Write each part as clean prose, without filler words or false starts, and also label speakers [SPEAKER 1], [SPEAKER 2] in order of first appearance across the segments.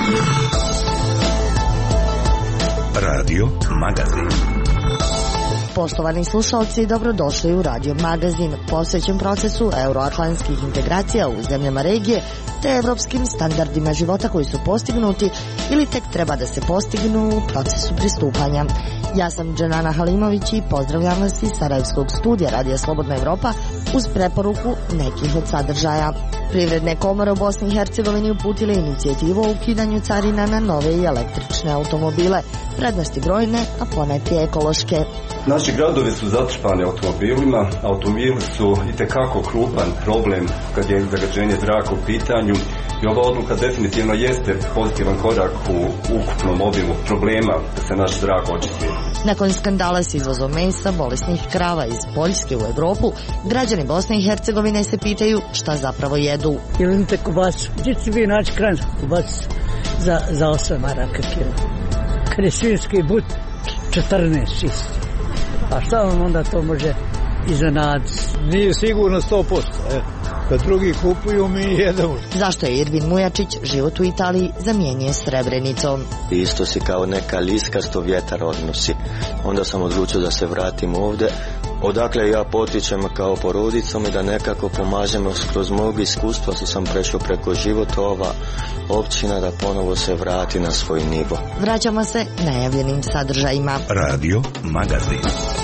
[SPEAKER 1] Radio Magazin.
[SPEAKER 2] Poštovani slušalci, dobrodošli u Radio Magazin, posvećen procesu euroatlantskih integracija u zemljama regije te evropskim standardima života koji su postignuti ili tek treba da se postignu u procesu pristupanja. Ja sam Dženana Halimović i pozdravljam vas iz Sarajevskog studija Radija Slobodna Evropa uz preporuku nekih od sadržaja. Privredne komore u Bosni i Hercegovini uputile inicijativu o ukidanju carina na nove i električne automobile, prednosti brojne, a poneki ekološke.
[SPEAKER 3] Naši gradovi su zatrpani automobilima, automobili su itekako krupan problem kad je zagađenje zraka u pitanju i ova odluka definitivno jeste pozitivan korak u ukupnom obimu problema da se naš zrak očisti.
[SPEAKER 2] Nakon skandala s izvozom mesa bolesnih krava iz Poljske u Evropu, građani Bosne i Hercegovine se pitaju šta zapravo jedu.
[SPEAKER 4] Jelite kubasu? Gdje će vi naći kransku kubasu za 8 maraka kilo? Kad je svinjski but 14 čisto. A šta vam onda to može iznenaditi?
[SPEAKER 5] Nije sigurno 100%. Kad drugi kupuju, mi jedemo.
[SPEAKER 2] Zašto je Irvin Mujačić život u Italiji zamijenio Srebrenicom?
[SPEAKER 6] Isto si kao neka liskasto vjetar odnosi. Onda sam odlučio da se vratim ovdje. Odakle ja potičem kao porodicom i da nekako pomažemo kroz mog iskustva što sam prešao preko života ova općina da ponovo se vrati na svoj nivo.
[SPEAKER 2] Vraćamo se najavljenim sadržajima.
[SPEAKER 1] Radio Magazin.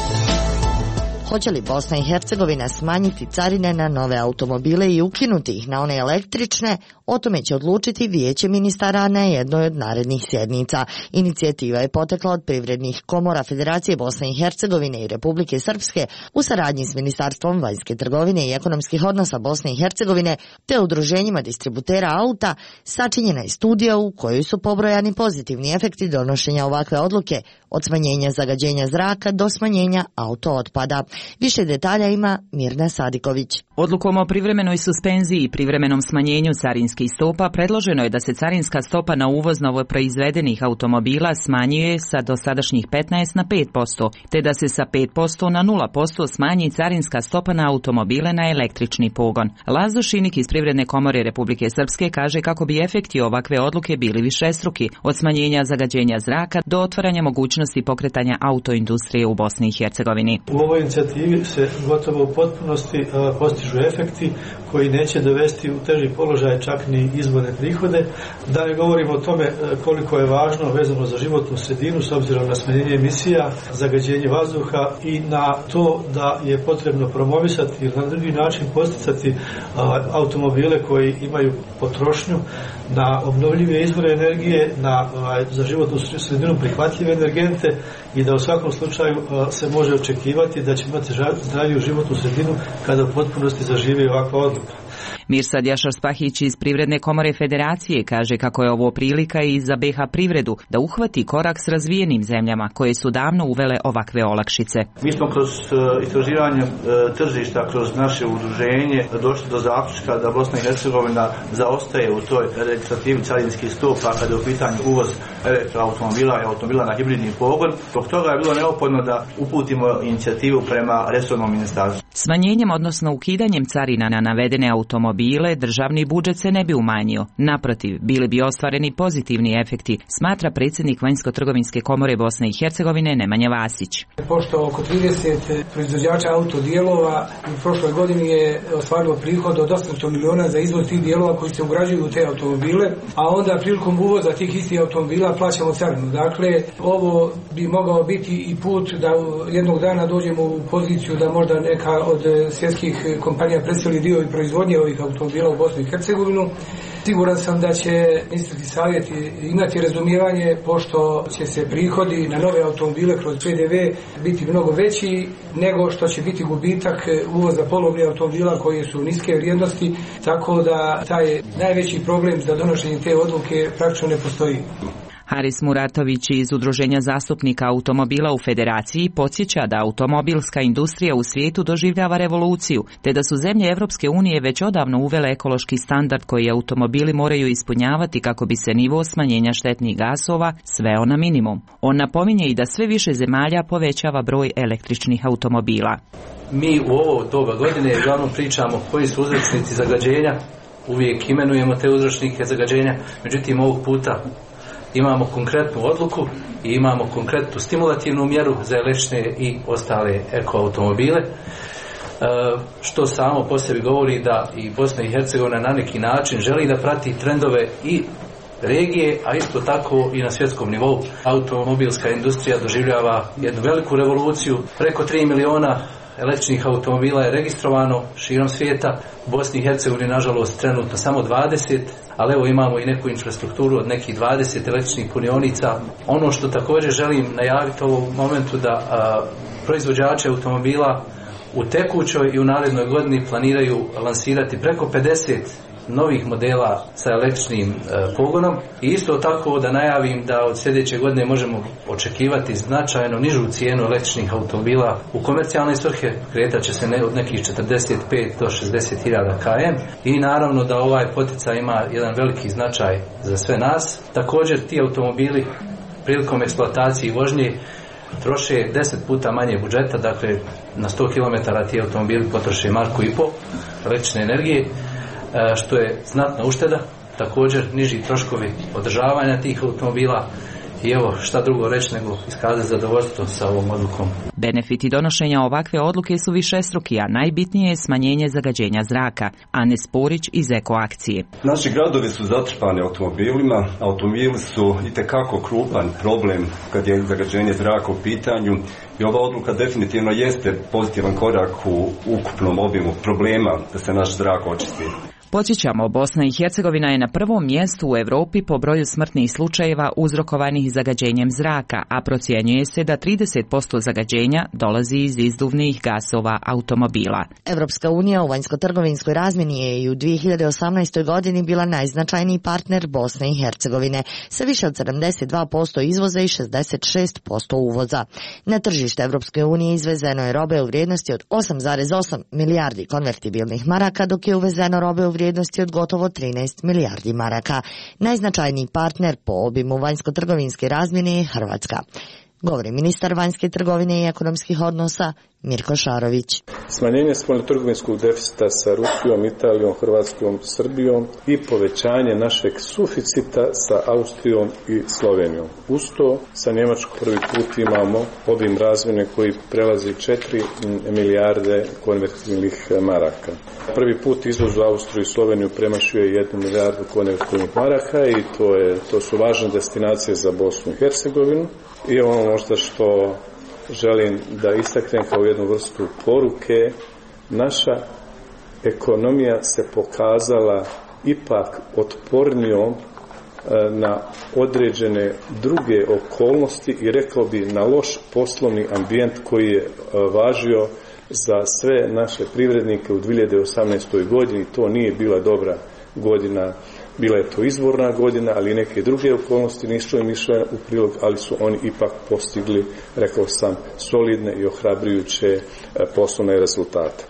[SPEAKER 2] Hoće li Bosna i Hercegovina smanjiti carine na nove automobile i ukinuti ih na one električne? O tome će odlučiti Vijeće ministara na jednoj od narednih sjednica. Inicijativa je potekla od privrednih komora Federacije Bosne i Hercegovine i Republike Srpske u saradnji s Ministarstvom vanjske trgovine i ekonomskih odnosa Bosne i Hercegovine te udruženjima distributera auta. Sačinjena je studija u kojoj su pobrojani pozitivni efekti donošenja ovakve odluke, od smanjenja zagađenja zraka do smanjenja auto otpada. Više detalja ima Mirna Sadiković.
[SPEAKER 7] Odlukom o privremenoj suspenziji i privremenom smanjenju carinskih stopa predloženo je da se carinska stopa na uvoz novoproizvedenih automobila smanjuje sa dosadašnjih 15 na 5%, te da se sa 5% na 0% smanji carinska stopa na automobile na električni pogon. Lazo Šinik iz Privredne komore Republike Srpske kaže kako bi efekti ovakve odluke bili višestruki, od smanjenja zagađenja zraka do otvaranja mogućnosti pokretanja autoindustrije u Bosni i Hercegovini.
[SPEAKER 8] U ovoj inicijativi se gotovo u potpunosti postižu efekti koji neće dovesti u teži položaj čak ni izvorne prihode. Da ne govorimo o tome koliko je važno vezano za životnu sredinu s obzirom na smanjenje emisija, zagađenje vazduha i na to da je potrebno promovisati ili na drugi način posticati automobile koji imaju potrošnju na obnovljive izvore energije, na za životnu sredinu prihvatljive energente i da u svakom slučaju se može očekivati da će imati zdraviju životnu sredinu kada u potpunosti zaživi ovakva odluka.
[SPEAKER 7] Mirsad Jašar Spahić iz Privredne komore Federacije kaže kako je ovo prilika i za BiH privredu da uhvati korak s razvijenim zemljama koje su davno uvele ovakve olakšice.
[SPEAKER 9] Mi smo kroz istraživanje tržišta, kroz naše udruženje došli do zaključka da Bosna i Hercegovina zaostaje u toj registrativi carinskih stopa kada je u pitanju uvoz elektroautomobila i automobila na hibridni pogon. Zbog toga je bilo neophodno da uputimo inicijativu prema resornom ministarstvu.
[SPEAKER 7] Smanjenjem, odnosno ukidanjem carina na navedene automobile, državni budžet se ne bi umanjio. Naprotiv, bili bi ostvareni pozitivni efekti, smatra predsjednik Vanjsko-trgovinske komore Bosne i Hercegovine Nemanja Vasić.
[SPEAKER 10] Pošto oko 30 proizvođača autodijelova u prošloj godini je ostvarilo prihod od 800 miliona za izvoz tih dijelova koji se ugrađuju u te automobile, a onda prilikom uvoza tih istih automobila plaćamo carinu. Dakle, ovo bi mogao biti i put da jednog dana dođemo u poziciju da možda neka od svjetskih kompanija preseli dio i proizvodnje ovih automobila u Bosnu i Hercegovinu. Siguran sam da će ministarski savjet imati razumijevanje pošto će se prihodi na nove automobile kroz PDV biti mnogo veći nego što će biti gubitak uvoza polovnih automobila koji su niske vrijednosti, tako da taj najveći problem za donošenje te odluke praktično ne postoji.
[SPEAKER 7] Haris Muratović iz Udruženja zastupnika automobila u Federaciji podsjeća da automobilska industrija u svijetu doživljava revoluciju, te da su zemlje Evropske unije već odavno uvele ekološki standard koji automobili moraju ispunjavati kako bi se nivo smanjenja štetnih gasova sveo na minimum. On napominje i da sve više zemalja povećava broj električnih automobila.
[SPEAKER 9] Mi u ovo doba godine uglavnom pričamo koji su uzročnici zagađenja
[SPEAKER 11] uvijek imenujemo te uzročnike zagađenja, međutim ovog puta imamo konkretnu odluku i imamo konkretnu stimulativnu mjeru za električne i ostale ekoautomobile, što samo po sebi govori da i Bosna i Hercegovina na neki način želi da prati trendove i regije, a isto tako i na svjetskom nivou. Automobilska industrija doživljava jednu veliku revoluciju. Preko 3 miliona električnih automobila je registrovano širom svijeta. U Bosni i Hercegovini nažalost trenutno samo 20, ali evo imamo i neku infrastrukturu od nekih 20 električnih punionica. Ono što također želim najaviti u ovom momentu da proizvođači automobila u tekućoj i u narednoj godini planiraju lansirati preko 50 novih modela sa električnim pogonom i isto tako da najavim da od sljedeće godine možemo očekivati značajno nižu cijenu električnih automobila u komercijalne svrhe, kretat će se od nekih 45 do 60.000 km i naravno da ovaj poticaj ima jedan veliki značaj za sve nas. Također ti automobili prilikom eksploatacije i vožnje troše 10 puta manje budžeta, dakle na 100 km ti automobili potroše 1,5 marku električne energije, što je znatna ušteda, također niži troškovi održavanja tih automobila i evo šta drugo reći nego iskazati zadovoljstvo sa ovom odlukom.
[SPEAKER 7] Benefiti donošenja ovakve odluke su višestruki, a najbitnije je smanjenje zagađenja zraka. Ane Sporić iz Ekoakcije.
[SPEAKER 3] Naši gradovi su zatrpani automobilima, automobili su itekako krupan problem kad je zagađenje zraka u pitanju i ova odluka definitivno jeste pozitivan korak u ukupnom obimu problema da se naš zrak očisti.
[SPEAKER 7] Podsjećamo, Bosna i Hercegovina je na prvom mjestu u Europi po broju smrtnih slučajeva uzrokovanih zagađenjem zraka, a procjenjuje se da 30% zagađenja dolazi iz izduvnih gasova automobila.
[SPEAKER 2] Evropska unija u vanjsko-trgovinskoj razmjeni je i u 2018. godini bila najznačajniji partner Bosne i Hercegovine, sa više od 72% izvoza i 66% uvoza. Na tržište Evropske unije izvezeno je robe u vrijednosti od 8,8 milijardi konvertibilnih maraka, dok je uvezeno robe u vrijednosti od gotovo 13 milijardi maraka. Najznačajniji partner po obimu vanjsko-trgovinske razmjene je Hrvatska. Govori ministar vanjske trgovine i ekonomskih odnosa Mirko Šarović.
[SPEAKER 12] Smanjenje spoljnotrgovinskog deficita sa Rusijom, Italijom, Hrvatskom, Srbijom i povećanje našeg suficita sa Austrijom i Slovenijom. Uz to sa Njemačkom prvi put imamo obim razmjene koji prelazi 4 milijarde konvertibilnih maraka. Prvi put izvoz u Austriju i Sloveniju premašuje 1 milijardu konvertibilnih maraka i to su važne destinacije za Bosnu i Hercegovinu. I ono možda što želim da istaknem kao jednu vrstu poruke, naša ekonomija se pokazala ipak otpornijom na određene druge okolnosti i rekao bi na loš poslovni ambijent koji je važio za sve naše privrednike u 2018. godini. To nije bila dobra godina. Bila je to izborna godina, ali neke druge okolnosti nisu im išle u prilog, ali su oni ipak postigli, rekao sam, solidne i ohrabrujuće poslovne rezultate.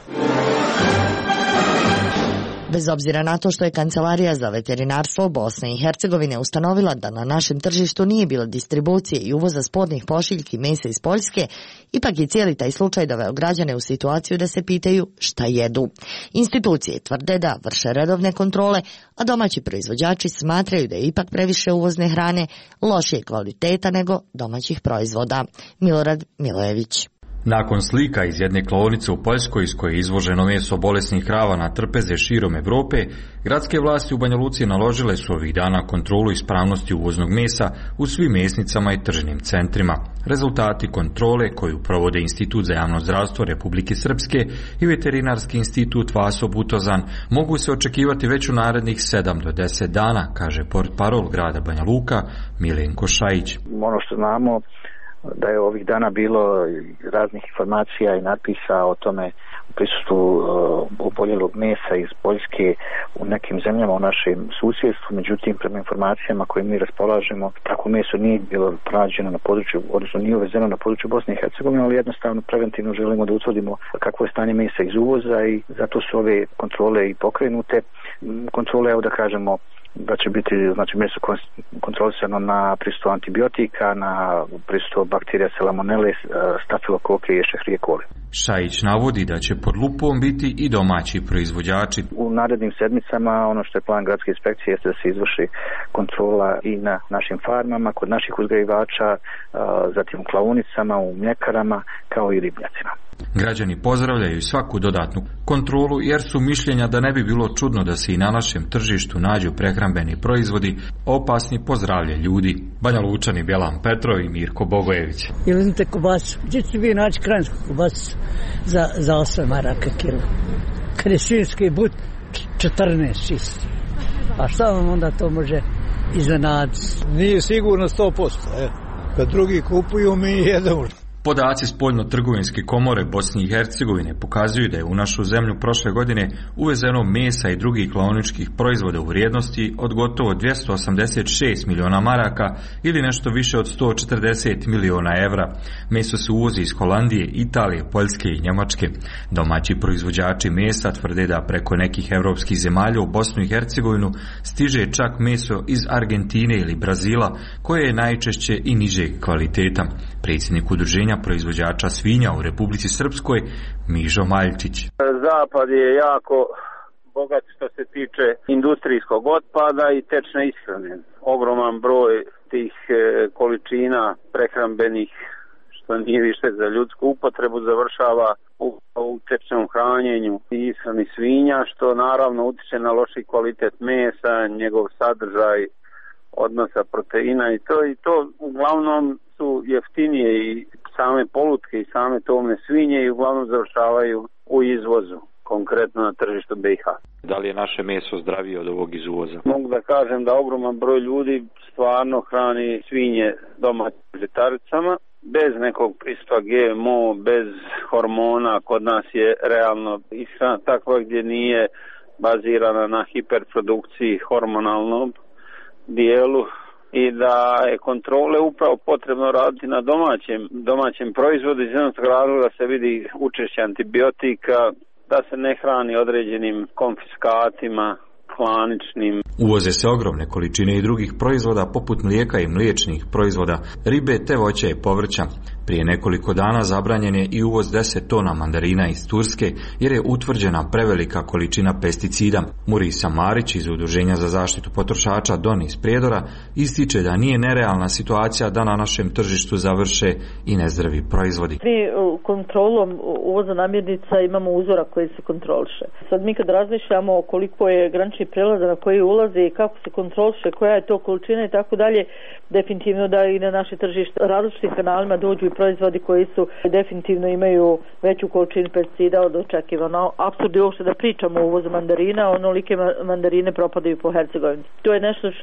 [SPEAKER 2] Bez obzira na to što je Kancelarija za veterinarstvo Bosne i Hercegovine ustanovila da na našem tržištu nije bilo distribucije i uvoza spornih pošiljki mesa iz Poljske, ipak je cijeli taj slučaj doveo građane u situaciju da se pitaju šta jedu. Institucije tvrde da vrše redovne kontrole, a domaći proizvođači smatraju da je ipak previše uvozne hrane lošije kvaliteta nego domaćih proizvoda. Milorad Milojević.
[SPEAKER 13] Nakon slika iz jedne klaonice u Poljskoj iz koje je izvoženo meso bolesnih krava na trpeze širom Europe, gradske vlasti u Banja Luci naložile su ovih dana kontrolu ispravnosti uvoznog mesa u svim mesnicama i tržnim centrima. Rezultati kontrole koju provode Institut za javno zdravstvo Republike Srpske i Veterinarski institut Vaso Butozan mogu se očekivati već u narednih 7 do 10 dana, kaže portparol grada Banja Luka Milenko Šajić.
[SPEAKER 14] Ono što znamo da je ovih dana bilo raznih informacija i natpisa o tome u prisustvu oboljelog mesa iz Poljske u nekim zemljama u našem susjedstvu, međutim prema informacijama koje mi raspolažemo, tako meso nije bilo pronađeno na području, odnosno nije uvezeno na području Bosne i Hercegovine, ali jednostavno preventivno želimo da utvrdimo kakvo je stanje mesa iz uvoza i zato su ove kontrole i pokrenute. Kontrole, evo da kažemo, da će biti meso kontrolisano na prisustvo antibiotika, na prisustvo bakterija salmonele, stafilokoke i escherichia coli.
[SPEAKER 13] Šajić navodi da će pod lupom biti i domaći proizvođači.
[SPEAKER 14] U narednim sedmicama ono što je plan gradske inspekcije jeste da se izvrši kontrola i na našim farmama, kod naših uzgajivača, zatim u klaonicama, u mljekarama, kao i ribnjacima.
[SPEAKER 13] Građani pozdravljaju svaku dodatnu kontrolu jer su mišljenja da ne bi bilo čudno da se i na našem tržištu nađu prehrambeni proizvodi opasni po zdravlje ljudi. Banja Lučani, Bjelan Petrov i Mirko Bogojević.
[SPEAKER 4] Ili uzmite kobasu, gdje će vi naći kransku kobasu za 8 maraka kilo? Kad je svinjski but 14 čisti. A šta vam onda to može iznenaditi?
[SPEAKER 5] Nije sigurno 100%. Kad drugi kupuju, mi jedemo.
[SPEAKER 13] Podaci Spoljno-trgovinske komore Bosne i Hercegovine pokazuju da je u našu zemlju prošle godine uvezeno mesa i drugih klaoničkih proizvoda u vrijednosti od gotovo 286 miliona maraka ili nešto više od 140 miliona evra. Meso se uvozi iz Holandije, Italije, Poljske i Njemačke. Domaći proizvođači mesa tvrde da preko nekih evropskih zemalja u Bosnu i Hercegovinu stiže čak meso iz Argentine ili Brazila, koje je najčešće i nižeg kvaliteta. Predsjednik udruženja proizvođača svinja u Republici Srpskoj, Mižo Maljčić.
[SPEAKER 15] Zapad je jako bogat što se tiče industrijskog otpada i tečne ishrane. Ogroman broj tih količina prehrambenih, što nije više za ljudsku upotrebu, završava u tečnom hranjenju i ishrani svinja, što naravno utiče na loši kvalitet mesa, njegov sadržaj odnosa proteina i to uglavnom su jeftinije i same polutke i same tovne svinje i uglavnom završavaju u izvozu, konkretno na tržištu BiH.
[SPEAKER 16] Da li je naše meso zdravije od ovog izvoza?
[SPEAKER 15] Mogu da kažem da ogroman broj ljudi stvarno hrani svinje domaćim žitaricama, bez nekog prisustva GMO, bez hormona. Kod nas je realno ishrana takva gdje nije bazirana na hiperprodukciji hormonalnom dijelu i da je kontrole upravo potrebno raditi na domaćem proizvodu iz jednog razloga da se vidi učešće antibiotika, da se ne hrani određenim konfiskatima, klaničnim.
[SPEAKER 13] Uvoze se ogromne količine i drugih proizvoda poput mlijeka i mliječnih proizvoda, ribe te voća i povrća. Prije nekoliko dana zabranjen je i uvoz 10 tona mandarina iz Turske jer je utvrđena prevelika količina pesticida. Murisa Marić iz Udruženja za zaštitu potrošača Don iz Prijedora ističe da nije nerealna situacija da na našem tržištu završe i nezdravi proizvodi.
[SPEAKER 17] Mi kontrolom uvoza namirnica imamo uzora koji se kontroliše. Sad mi kad razmišljamo koliko je granični prelaza na koji ulaze i kako se kontroliše, koja je to količina i tako dalje, definitivno da i na naše tržište različitim kanalima dođu i proizvodi koji su definitivno imaju veću količinu pesticida od očekivano. Apsurd je uopšte da pričamo o uvozu mandarina, onolike mandarine propadaju po Hercegovini. To je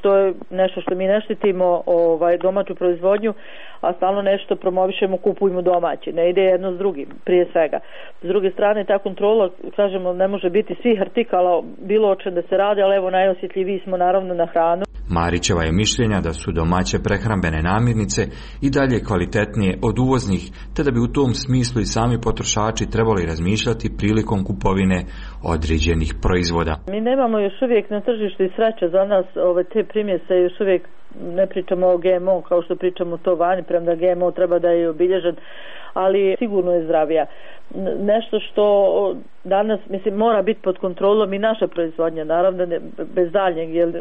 [SPEAKER 17] nešto što mi ne štitimo domaću proizvodnju, a stalno nešto promovišemo, kupujemo domaće. Ne ide jedno s drugim, prije svega. S druge strane, ta kontrola, kažemo, ne može biti svih artikala, bilo o čem da se radi, ali evo najosjetljiviji smo naravno na hranu.
[SPEAKER 13] Marićeva je mišljenja da su domaće prehrambene namirnice i dalje kvalitetnije od uvoznih, te da bi u tom smislu i sami potrošači trebali razmišljati prilikom kupovine određenih proizvoda.
[SPEAKER 17] Mi nemamo još uvijek na tržištu i sreće za nas te primjese, još uvijek ne pričamo o GMO kao što pričamo to vani, premda GMO treba da je obilježen, ali sigurno je zdravija. Nešto što danas mora biti pod kontrolom i naša proizvodnja, naravno bez daljnjeg, jer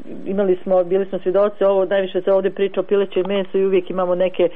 [SPEAKER 17] bili smo svjedoci, najviše se ovdje priča o pilećem mesu i uvijek imamo neke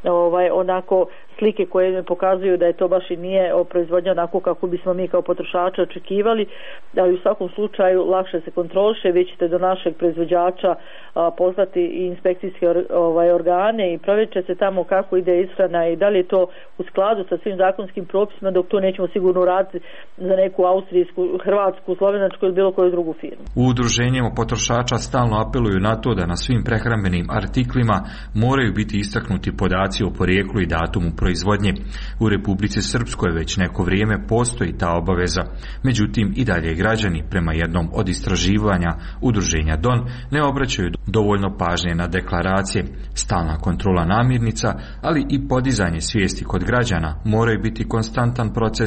[SPEAKER 17] onako slike koje ne pokazuju da je to baš i nije proizvodnja onako kako bismo mi kao potrošači očekivali, ali u svakom slučaju lakše se kontroliše. Vi ćete do našeg proizvođača poslati i inspekcijske organe i provjerit će se tamo kako ide ishrana i da li je to u skladu sa svim zakonskim propisima, dok to nećemo sigurno raditi za neku austrijsku, hrvatsku, slovenačku ili bilo koju drugu firmu.
[SPEAKER 13] U udruženjima potrošača stalno apeluju na to da na svim prehrambenim artiklima moraju biti istaknuti podaci o porijeklu i datumu proizvodnje. U Republici Srpskoj već neko vrijeme postoji ta obaveza. Međutim, i dalje građani prema jednom od istraživanja udruženja Don ne obraćaju dovoljno pažnje na deklaracije. Stalna kontrola namirnica, ali i podizanje svijesti kod građana moraju biti konstantan proces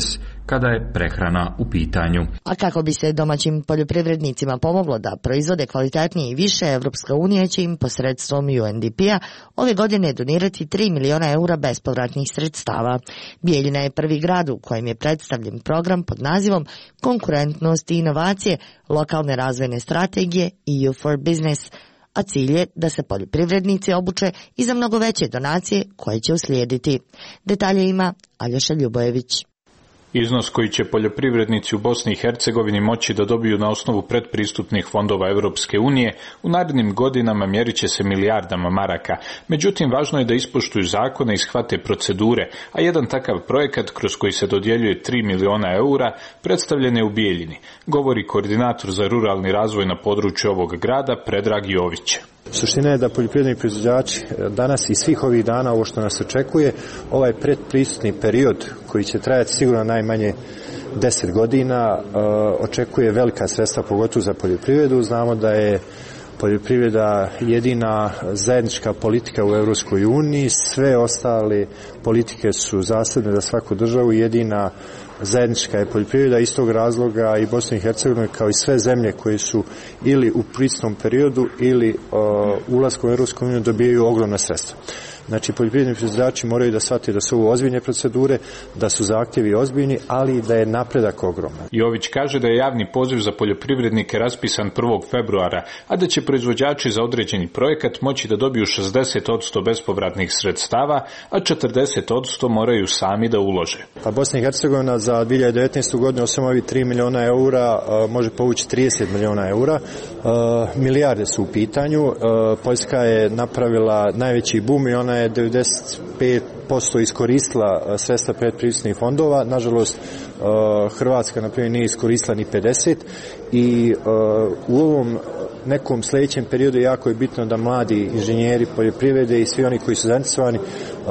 [SPEAKER 13] kada je prehrana u pitanju.
[SPEAKER 2] A kako bi se domaćim poljoprivrednicima pomoglo da proizvode kvalitetnije i više, Evropska unija će im posredstvom UNDP-a ove godine donirati 3 miliona eura bespovratnih sredstava. Bijeljina je prvi grad u kojem je predstavljen program pod nazivom Konkurentnost i inovacije, lokalne razvojne strategije EU for Business, a cilj je da se poljoprivrednici obuče i za mnogo veće donacije koje će uslijediti. Detalje ima Aljoša Ljubojević.
[SPEAKER 18] Iznos koji će poljoprivrednici u Bosni i Hercegovini moći da dobiju na osnovu predpristupnih fondova Europske unije u narednim godinama mjerit će se milijardama maraka. Međutim, važno je da ispoštuju zakone i shvate procedure, a jedan takav projekat kroz koji se dodjeljuje 3 miliona eura predstavljen je u Bijeljini, govori koordinator za ruralni razvoj na području ovog grada Predrag Jović.
[SPEAKER 19] Suština je da poljoprivredni proizvođači danas i svih ovih dana, ovo što nas očekuje, ovaj predpristupni period koji će trajati sigurno najmanje 10 godina, očekuje velika sredstva, pogotovo za poljoprivredu. Znamo da je poljoprivreda jedina zajednička politika u Europskoj uniji, sve ostale politike su zasebne za svaku državu, jedina zajednička je poljoprivreda. Iz tog razloga i Bosna i Hercegovina, kao i sve zemlje koje su ili u pristupnom periodu ili ulaskom u Europsku uniju, dobijaju ogromna sredstva. Znači, poljoprivredni proizvođači moraju da shvate da su ovo ozbiljne procedure, da su zahtjevi ozbiljni, ali i da je napredak ogroman.
[SPEAKER 18] Jović kaže da je javni poziv za poljoprivrednike raspisan 1. februara, a da će proizvođači za određeni projekat moći da dobiju 60% bespovratnih sredstava, a 40% moraju sami da ulože.
[SPEAKER 19] Pa Bosna i Hercegovina za 2019. godinu, osim ovih 3 miliona eura, može povući 30 miliona eura. Milijarde su u pitanju. Poljska je napravila najveći boom i ona je 95% iskoristila sredstva predpristupnih fondova. Nažalost, Hrvatska, na primjer, nije iskoristila ni 50% i u ovom nekom sljedećem periodu jako je bitno da mladi inženjeri poljoprivrede i svi oni koji su zainteresovani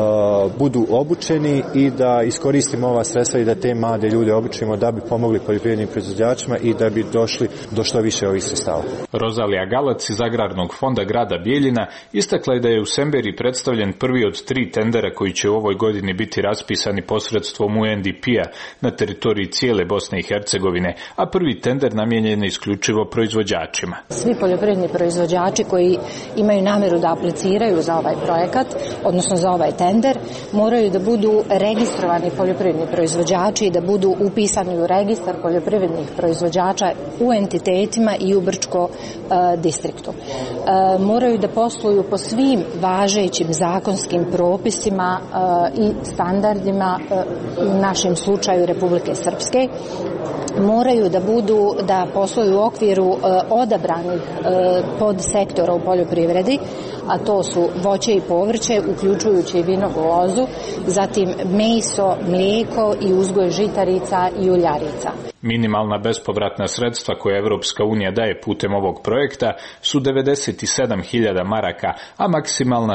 [SPEAKER 19] budu obučeni i da iskoristimo ova sredstva i da te mlade ljude obučimo da bi pomogli poljoprivrednim proizvođačima i da bi došli do što više ovih sredstava.
[SPEAKER 18] Rozalija Galac iz Agrarnog fonda grada Bijeljina istakla je da je u Semberi predstavljen prvi od 3 tendera koji će u ovoj godini biti raspisani posredstvom UNDP-a na teritoriji cijele Bosne i Hercegovine, a prvi tender namijenjen je isključivo proizvođačima.
[SPEAKER 20] Svi poljoprivredni proizvođači koji imaju namjeru da apliciraju za ovaj projekat, odnosno za ovaj tender, moraju da budu registrovani poljoprivredni proizvođači i da budu upisani u registar poljoprivrednih proizvođača u entitetima i u Brčko distriktu. Moraju da posluju po svim važećim zakonskim propisima i standardima, u našem slučaju Republike Srpske. Moraju da posluju u okviru odabranih podsektora u poljoprivredi, a to su voće i povrće, uključujući i vinovu lozu, zatim meso, mlijeko i uzgoj žitarica i uljarica.
[SPEAKER 18] Minimalna bespovratna sredstva koje Evropska unija daje putem ovog projekta su 97.000 maraka, a maksimalna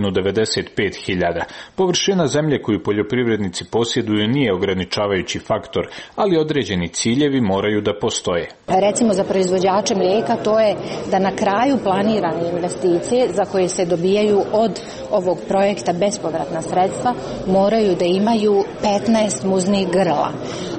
[SPEAKER 18] 195.000. Površina zemlje koju poljoprivrednici posjeduju nije ograničavajući faktor, ali određeni ciljevi moraju da postoje.
[SPEAKER 20] Recimo za proizvođače mlijeka to je da na kraju planirane investicije za koje se dobijaju od ovog projekta bespovratna sredstva moraju da imaju 15 muznih grla.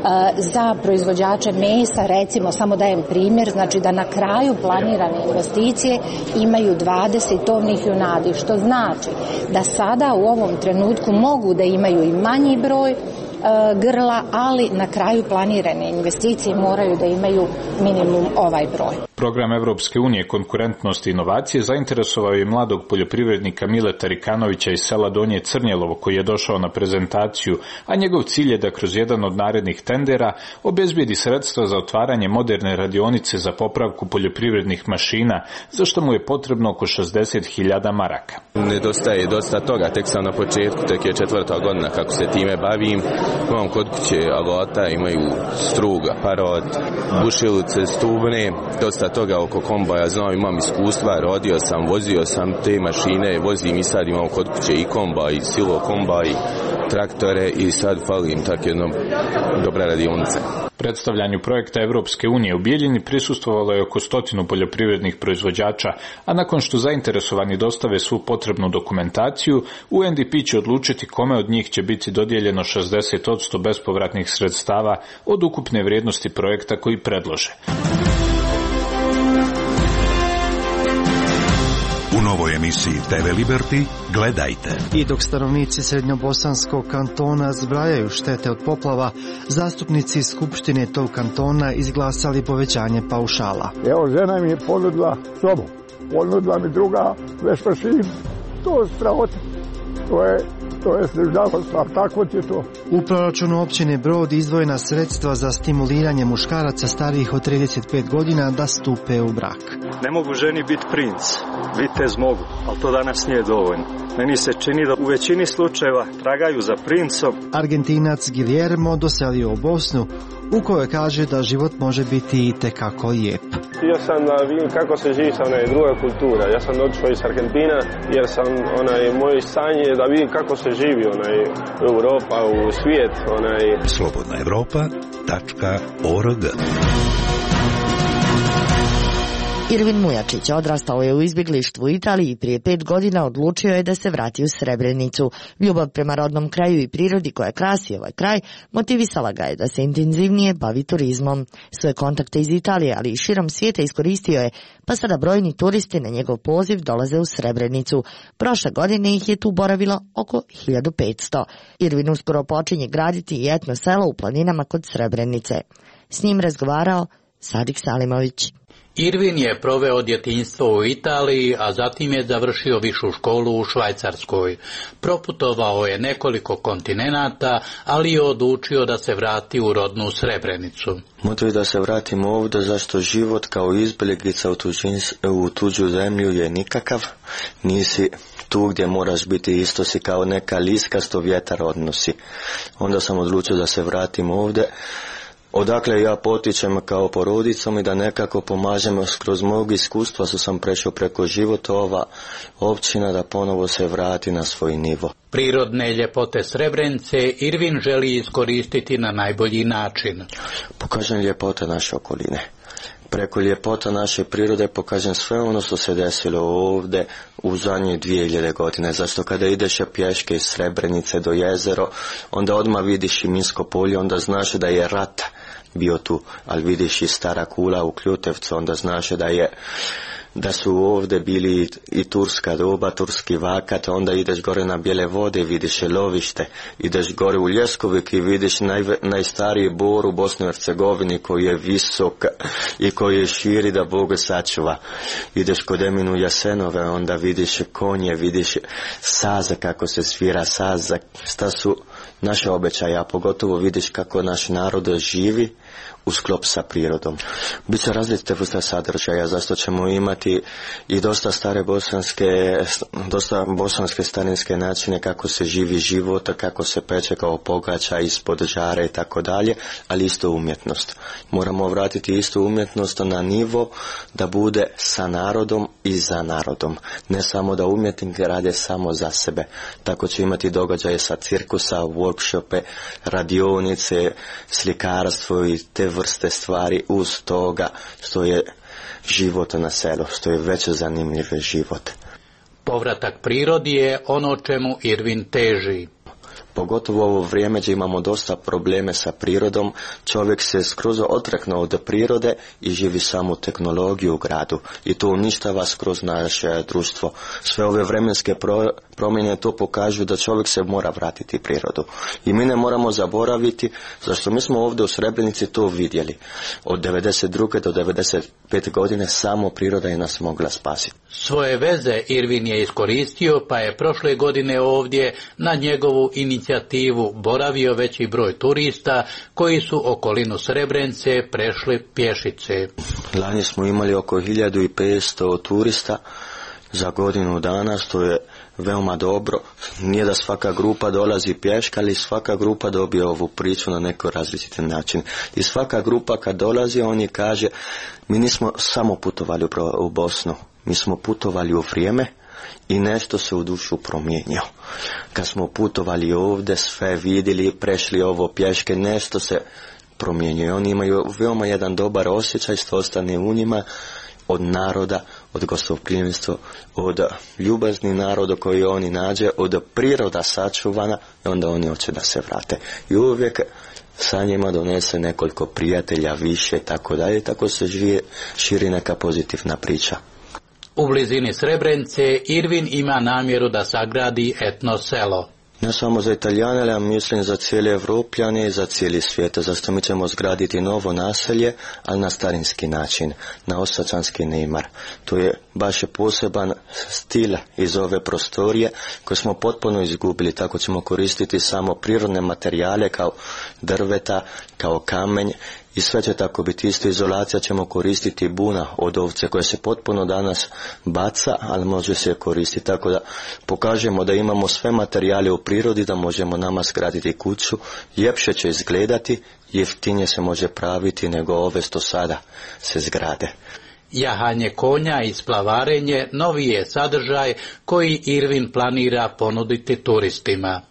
[SPEAKER 20] Za proizvođače mesa, recimo, samo dajem primjer, znači da na kraju planirane investicije imaju 20 tovnih junadi, što znači da sada u ovom trenutku mogu da imaju i manji broj grla, ali na kraju planirane investicije moraju da imaju minimum ovaj broj.
[SPEAKER 18] Program Evropske unije Konkurentnost i inovacije zainteresovao je mladog poljoprivrednika Mileta Rikanovića iz sela Donje Crnjelovo, koji je došao na prezentaciju, a njegov cilj je da kroz jedan od narednih tendera obezbijedi sredstva za otvaranje moderne radionice za popravku poljoprivrednih mašina, za što mu je potrebno oko 60.000 maraka.
[SPEAKER 21] Nedostaje dosta toga, tek sam na početku, tek je 4. godina kako se time bavim. Imam kod kuće alata, imaju strug, aparat, bušilice, stubne, dosta toga oko kombaja, znam, imam iskustva, rodio sam, vozio sam te mašine, vozim i sad imam kod kuće i kombaj, i silo kombaj, traktore i sad falim tak jednom dobra radionica.
[SPEAKER 18] Predstavljanju projekta Evropske unije u Bijeljini prisustvovalo je oko 100 poljoprivrednih proizvođača, a nakon što zainteresovani dostave svu potrebnu dokumentaciju, UNDP će odlučiti kome od njih će biti dodijeljeno 60% bespovratnih sredstava od ukupne vrijednosti projekta koji predlože.
[SPEAKER 1] U novoj emisiji TV Liberty gledajte.
[SPEAKER 6] I dok stanovnici Srednjobosanskog kantona zbrajaju štete od poplava, zastupnici Skupštine tog kantona izglasali povećanje paušala.
[SPEAKER 5] Evo, žena mi je ponudila sobu, ponudila mi druga vešmašinu. To je strahota. To je sliždavost, a tako ti je to.
[SPEAKER 6] U proračunu općine Brod izdvojena sredstva za stimuliranje muškaraca starijih od 35 godina da stupe u brak.
[SPEAKER 22] Ne mogu ženi biti princ, vitez mogu, ali to danas nije dovoljno. Meni se čini da u većini slučajeva tragaju za princom.
[SPEAKER 6] Argentinac Guillermo doselio u Bosnu, u kojoj kaže da život može biti itekako lijep.
[SPEAKER 23] Htio sam da vidim kako se živi sa druga kultura. Ja sam došao iz Argentina jer sam moje sanje da vidim kako se živi u Europa, u svijet.
[SPEAKER 1] Slobodnaevropa.org.
[SPEAKER 2] Irvin Mujačić odrastao je u izbjeglištvu u Italiji i prije 5 godina odlučio je da se vrati u Srebrenicu. Ljubav prema rodnom kraju i prirodi koja krasi ovaj kraj motivisala ga je da se intenzivnije bavi turizmom. Svoje kontakte iz Italije, ali i širom svijeta iskoristio je, pa sada brojni turisti na njegov poziv dolaze u Srebrenicu. Prošle godine ih je tu boravilo oko 1500. Irvin uskoro počinje graditi i etno selo u planinama kod Srebrenice. S njim razgovarao Sadik Salimović.
[SPEAKER 24] Irvin je proveo djetinjstvo u Italiji, a zatim je završio višu školu u Švajcarskoj. Proputovao je nekoliko kontinenata, ali je odlučio da se vrati u rodnu Srebrenicu.
[SPEAKER 25] Motiv da se vratim ovdje, zašto život kao izbjeglica u tuđu zemlju je nikakav. Nisi tu gdje moraš biti, isto si kao neka liska sto vjetar odnosi. Onda sam odlučio da se vratim ovdje. Odakle ja potičem kao porodicom i da nekako pomažem kroz mog iskustva što sam prešao preko života ova općina da ponovo se vrati na svoj nivo.
[SPEAKER 24] Prirodne ljepote Srebrenice Irvin želi iskoristiti na najbolji način.
[SPEAKER 25] Pokažem ljepote naše okoline. Preko ljepota naše prirode pokažem sve ono što se desilo ovdje u zadnje 2000 godine. Zašto kada ideš pješke iz Srebrenice do jezero, onda odmah vidiš i minsko polje, onda znaš da je rat bio tu, ali vidiš i stara kula u Kljutevcu, onda znaš da su ovdje bili i turska doba, turski vakat, onda ideš gore na Bijele vode, vidiš lovište, ideš gore u Ljeskovik i vidiš najstariji bor u Bosni i Hercegovini koji je visok i koji je širi da Bog sačuva. Ideš kod Eminu Jasenove, onda vidiš konje, vidiš saze, kako se svira saza, šta su naše obećaje, a pogotovo vidiš kako naš narod živi u sklop sa prirodom. Biće različite vrste sadržaja, zašto ćemo imati i dosta bosanske starinske načine kako se živi život, kako se peče kao pogača ispod žare i tako dalje, ali isto umjetnost. Moramo vratiti istu umjetnost na nivo da bude sa narodom i za narodom. Ne samo da umjetnike rade samo za sebe. Tako će imati događaje sa cirkusa, workshope, radionice, slikarstvo i te vrste stvari uz toga što je život na selu, što je već zanimljiv život.
[SPEAKER 24] Povratak prirodi je ono čemu Irvin teži.
[SPEAKER 25] Pogotovo u ovo vrijeme gdje imamo dosta probleme sa prirodom, čovjek se skroz odreknuo od prirode i živi samo tehnologiju u gradu i to uništava skroz naše društvo. Sve ove vremenske promjene to pokažu da čovjek se mora vratiti prirodu. I mi ne moramo zaboraviti, zašto mi smo ovdje u Srebrenici to vidjeli. Od 92. do 95. godine samo priroda je nas mogla spasiti.
[SPEAKER 24] Svoje veze Irvin je iskoristio, pa je prošle godine ovdje na njegovu inicijativu boravio veći broj turista koji su okolinu Srebrenice prešli pješice.
[SPEAKER 25] Lani smo imali oko 1500 turista za godinu dana, što je veoma dobro. Nije da svaka grupa dolazi pješka, ali svaka grupa dobije ovu priču na neko različiti način. I svaka grupa kad dolazi, oni kaže, mi nismo samo putovali u Bosnu, mi smo putovali u vrijeme i nešto se u dušu promijenio. Kad smo putovali ovdje, sve vidjeli, prešli ovo pješke, nešto se promjenjuje. Oni imaju veoma jedan dobar osjećaj što ostane u njima od naroda, od gostoprimstva, od ljubazni naroda koji oni nađe, od priroda sačuvana i onda oni hoće da se vrate. I uvijek sa njima donese nekoliko prijatelja više, tako dalje, tako se širi neka pozitivna priča.
[SPEAKER 24] U blizini Srebrenice Irvin ima namjeru da sagradi etno selo.
[SPEAKER 25] Ne samo za Italijane, ali mislim za cijele Evropljane i za cijeli svijet. Zašto mi ćemo zgraditi novo naselje, ali na starinski način, na osačanski nemar. To je baš poseban stil iz ove prostorije koje smo potpuno izgubili. Tako ćemo koristiti samo prirodne materijale kao drveta, kao kamenj. I sve će tako biti isto. Izolacija ćemo koristiti buna od ovce koje se potpuno danas baca, ali može se koristiti. Tako da pokažemo da imamo sve materijale u prirodi, da možemo nama zgraditi kuću. Ljepše će izgledati, jeftinije se može praviti nego ove što sada se zgrade.
[SPEAKER 24] Jahanje konja i splavarenje novi je sadržaj koji Irvin planira ponuditi turistima.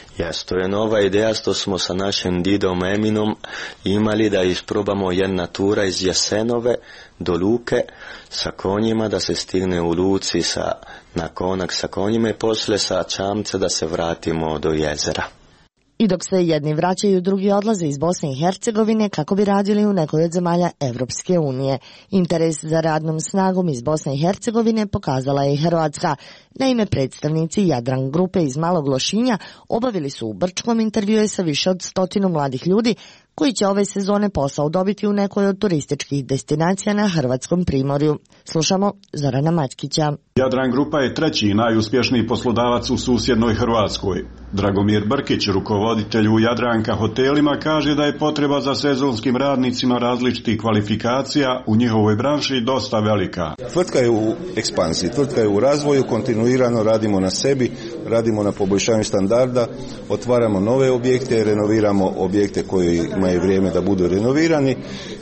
[SPEAKER 25] To je nova ideja što smo sa našim didom Eminom imali da isprobamo jedna tura iz Jasenove do Luke sa konjima, da se stigne u Luci na konak sa konjima i poslije sa čamca da se vratimo do jezera.
[SPEAKER 2] I dok se jedni vraćaju, drugi odlaze iz Bosne i Hercegovine kako bi radili u nekoj od zemalja Evropske unije. Interes za radnom snagom iz Bosne i Hercegovine pokazala je i Hrvatska. Naime, predstavnici Jadran grupe iz Malog Lošinja obavili su u Brčkom intervjue sa više od 100 mladih ljudi koji će ove sezone posao dobiti u nekoj od turističkih destinacija na hrvatskom primorju. Slušamo Zorana Mačkića.
[SPEAKER 3] Jadran grupa je treći najuspješniji poslodavac u susjednoj Hrvatskoj. Dragomir Brkić, rukovoditelj u Jadranka hotelima, kaže da je potreba za sezonskim radnicima različitih kvalifikacija u njihovoj branši dosta velika.
[SPEAKER 8] Tvrtka je u ekspansiji, tvrtka je u razvoju, kontinuirano radimo na sebi, radimo na poboljšanju standarda, otvaramo nove objekte, renoviramo objekte koji imaju vrijeme da budu renovirani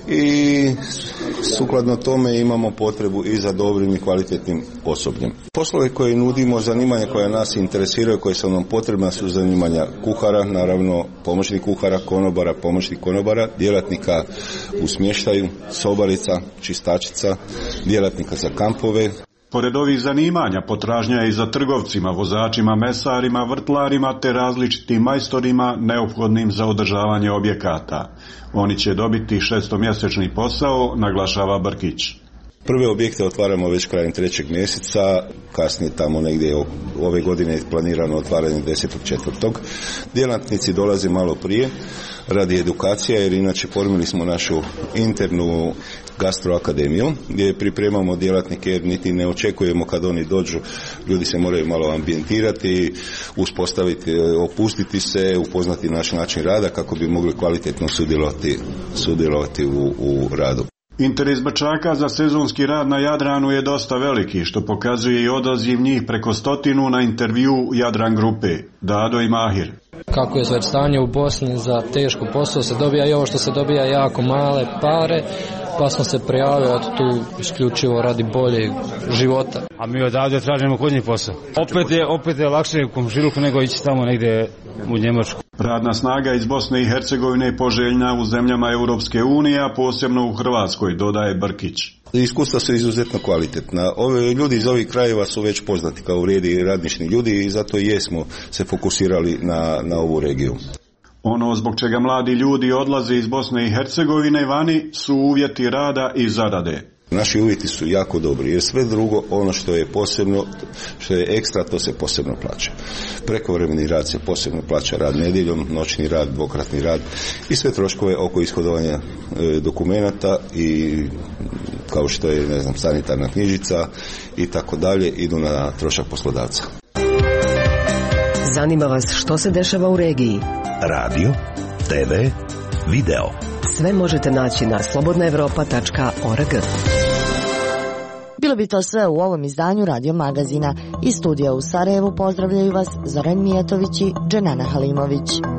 [SPEAKER 8] i sukladno tome imamo potrebu i za dobrim i kvalitetnim osobljem. Poslove koje nudimo, zanimanja koja nas interesiraju, koje su nam potrebna su zanimanja kuhara, naravno pomoćnih kuhara, konobara, pomoćnih konobara, djelatnika u smještaju, sobarica, čistačica, djelatnika za kampove.
[SPEAKER 3] Pored ovih zanimanja, potražnja je i za trgovcima, vozačima, mesarima, vrtlarima te različitim majstorima neophodnim za održavanje objekata. Oni će dobiti 6-mjesečni posao, naglašava Brkić.
[SPEAKER 8] Prve objekte otvaramo već krajem 3. mjeseca, kasnije tamo negdje ove godine je planirano otvaranje 10.4. Djelatnici dolaze malo prije radi edukacija, jer inače formili smo našu internu gastroakademiju gdje pripremamo djelatnike, jer niti ne očekujemo kad oni dođu, ljudi se moraju malo ambijentirati, uspostaviti, opustiti se, upoznati naš način rada kako bi mogli kvalitetno sudjelovati u radu.
[SPEAKER 3] Interes Brčaka za sezonski rad na Jadranu je dosta veliki, što pokazuje i odaziv njih preko 100 na intervju Jadran grupe. Dado i Mahir.
[SPEAKER 9] Kako je već stanje u Bosni za teško posao se dobija i ovo što se dobija jako male pare, pa smo se prijavili tu isključivo radi boljeg života.
[SPEAKER 10] A mi odavde tražimo kod njih posao. Opet je lakše u komšiluku nego ići tamo negdje u Njemačku.
[SPEAKER 3] Radna snaga iz Bosne i Hercegovine je poželjna u zemljama Europske unije, a posebno u Hrvatskoj, dodaje Brkić.
[SPEAKER 8] Iskustva su izuzetno kvalitetna. Ljudi iz ovih krajeva su već poznati kao vrijedi i radnični ljudi i zato i jesmo se fokusirali na ovu regiju.
[SPEAKER 3] Ono zbog čega mladi ljudi odlaze iz Bosne i Hercegovine vani su uvjeti rada i zarade.
[SPEAKER 8] Naši uvjeti su jako dobri, jer sve drugo, ono što je posebno, što je ekstra, to se posebno plaća. Prekovremeni rad se posebno plaća, rad nedjeljom, noćni rad, dvokratni rad i sve troškove oko ishodovanja dokumenata i kao što je, sanitarna knjižica i tako dalje, idu na trošak poslodavca.
[SPEAKER 11] Zanima vas što se dešava u regiji?
[SPEAKER 1] Radio, TV, video.
[SPEAKER 11] Sve možete naći na slobodnaevropa.org.
[SPEAKER 2] Bilo bi to sve u ovom izdanju Radio Magazina. Iz studija u Sarajevu pozdravljaju vas Zoran Mijatović i Dženana Halimović.